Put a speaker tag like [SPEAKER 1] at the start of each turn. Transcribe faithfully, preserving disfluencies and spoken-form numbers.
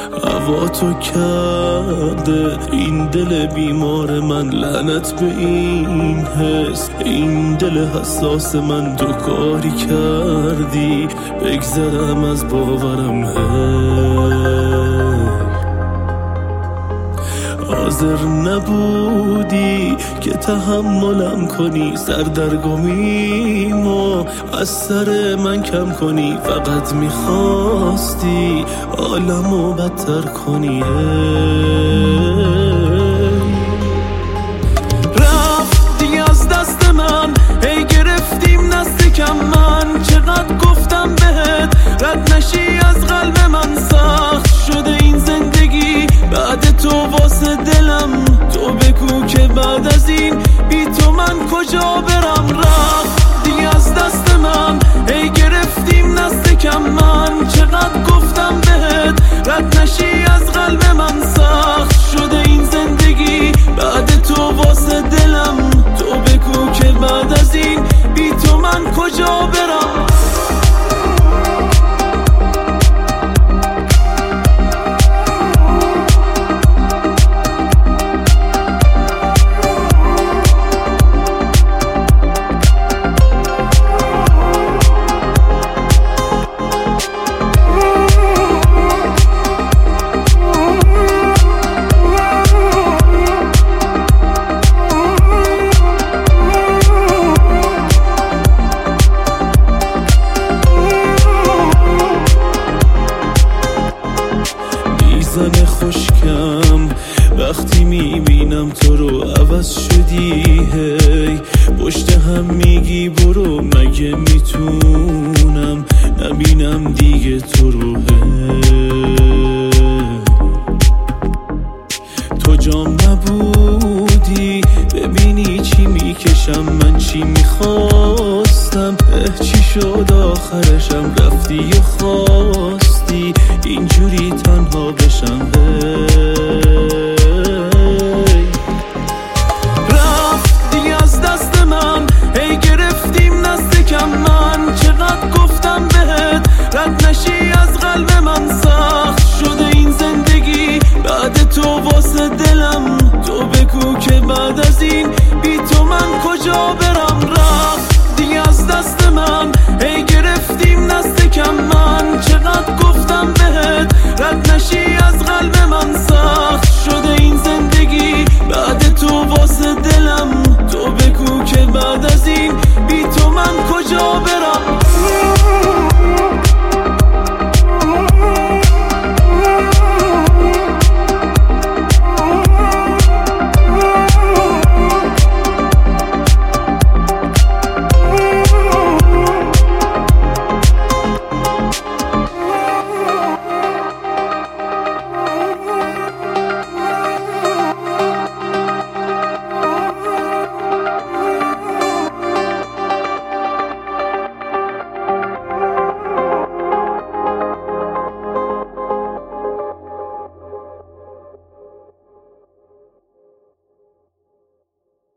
[SPEAKER 1] هوا تو کرده این دل بیمار من، لعنت به این حس، این دل حساس من. تو کاری کردی بگذرم از باورم، هی حاضر نبودی که تحملم کنی، سردرگمیمو از سر من کم کنی. فقط میخواستی عالمو بدتر کنی. رفتی از دست من، هی گرفتیم نست کم من. چقدر گفتم بهت رد نشی از قلب من، سخت شده این زندگی بعد تو واسه دلم. تو بگو که بعد از این بی تو من کجا برم. رفتی از دست من، هی گرفتیم نست کم من. چقدر گفتم بهت رد نشی از قلب من، سخت شده این زندگی بعد تو واسه دلم. تو بگو که بعد از این بی تو من کجا برم. زن خوشکم وقتی میبینم تو رو، عوض شدی هی پشت هم میگی برو. مگه میتونم نبینم دیگه تو رو؟ هی تو جام نبودی ببینی چی میکشم من، چی میخواستم، اه چی شد آخرشم. رفتی و خواستی اینجوری تنها بشم. هی رفتی از دست من، هی گرفتیم نست کم من. چقدر گفتم بهت رد نشی از قلب من، سخت شده این زندگی بعد تو واسه دلم. تو بگو که بعد از این بی تو من کجا برم. رفت